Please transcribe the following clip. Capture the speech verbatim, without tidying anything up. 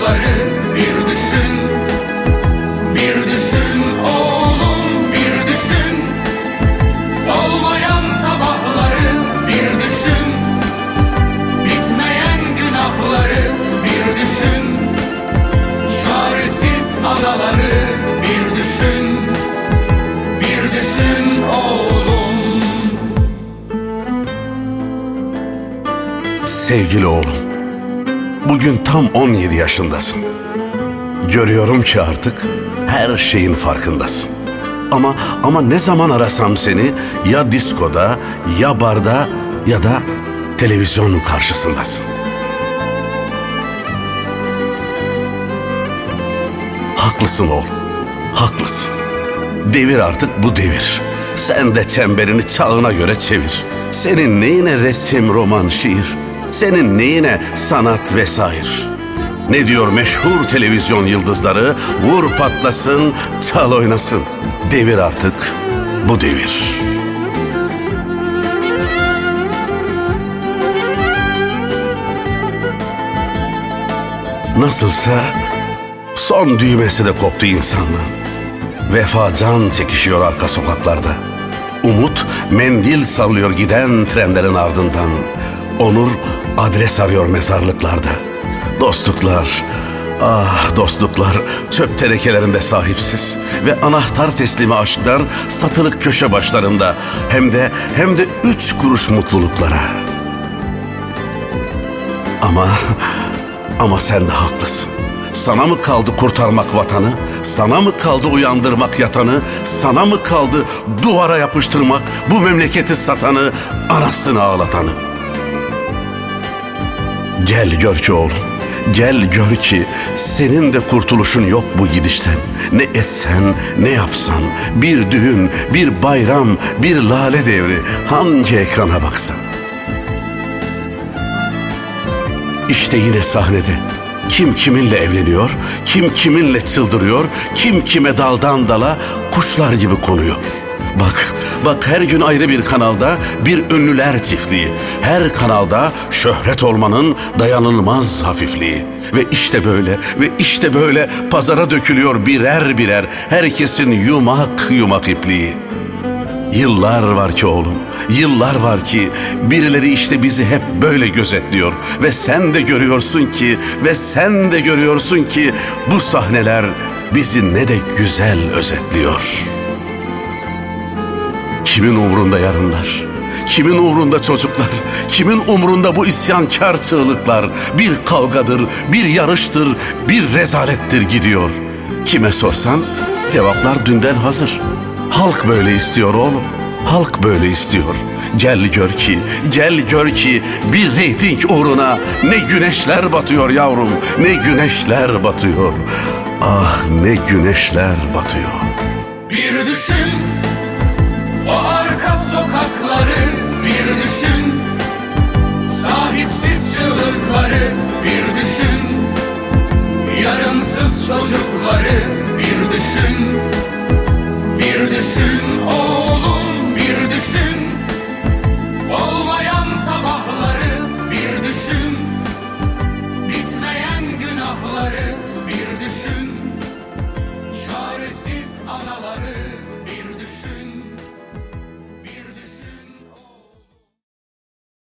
sabahları bir düşün, bir düşün oğlum, bir düşün. Olmayan sabahları bir düşün, bitmeyen günahları bir düşün. Çaresiz anaları bir düşün, bir düşün oğlum. Sevgili oğlum, bugün tam on yedi yaşındasın. Görüyorum ki artık her şeyin farkındasın. Ama ama ne zaman arasam seni ya diskoda, ya barda ya da televizyonun karşısındasın. Haklısın oğlum, haklısın. Devir artık bu devir. Sen de çemberini çağına göre çevir. Senin neyine resim, roman, şiir? Senin neyine sanat vesaire? Ne diyor meşhur televizyon yıldızları? Vur patlasın, çal oynasın. Devir artık bu devir. Nasılsa son düğmesi de koptu insanlığın. Vefa can çekişiyor arka sokaklarda. Umut mendil sallıyor giden trenlerin ardından. Onur adres arıyor mezarlıklarda. Dostluklar, ah dostluklar çöp tenekelerinde sahipsiz. Ve anahtar teslimi aşklar satılık köşe başlarında. Hem de hem de üç kuruş mutluluklara. Ama ama sen de haklısın. Sana mı kaldı kurtarmak vatanı? Sana mı kaldı uyandırmak yatanı? Sana mı kaldı duvara yapıştırmak bu memleketi satanı, anasını ağlatanı? Gel gör ki oğlum, gel gör ki senin de kurtuluşun yok bu gidişten. Ne etsen, ne yapsan, bir düğün, bir bayram, bir lale devri, hangi ekrana baksan. İşte yine sahnede kim kiminle evleniyor, kim kiminle çıldırıyor, kim kime daldan dala kuşlar gibi konuyor. Bak, bak her gün ayrı bir kanalda bir ünlüler çiftliği. Her kanalda şöhret olmanın dayanılmaz hafifliği. Ve işte böyle, ve işte böyle pazara dökülüyor birer birer herkesin yumak yumak ipliği. Yıllar var ki oğlum, yıllar var ki birileri işte bizi hep böyle gözetliyor. Ve sen de görüyorsun ki, ve sen de görüyorsun ki bu sahneler bizi ne de güzel özetliyor. Kimin umrunda yarınlar? Kimin umrunda çocuklar? Kimin umrunda bu isyankar çığlıklar? Bir kavgadır, bir yarıştır, bir rezalettir gidiyor. Kime sorsan cevaplar dünden hazır. Halk böyle istiyor oğlum. Halk böyle istiyor. Gel gör ki, gel gör ki bir reyting uğruna ne güneşler batıyor yavrum. Ne güneşler batıyor. Ah ne güneşler batıyor. Bir düşün, o arka sokakları bir düşün. Sahipsiz çığlıkları bir düşün. Yarınsız çocukları bir düşün. Bir düşün oğlum, bir düşün. Olmayan sabahları bir düşün. Bitmeyen günahları bir düşün. Çaresiz anaları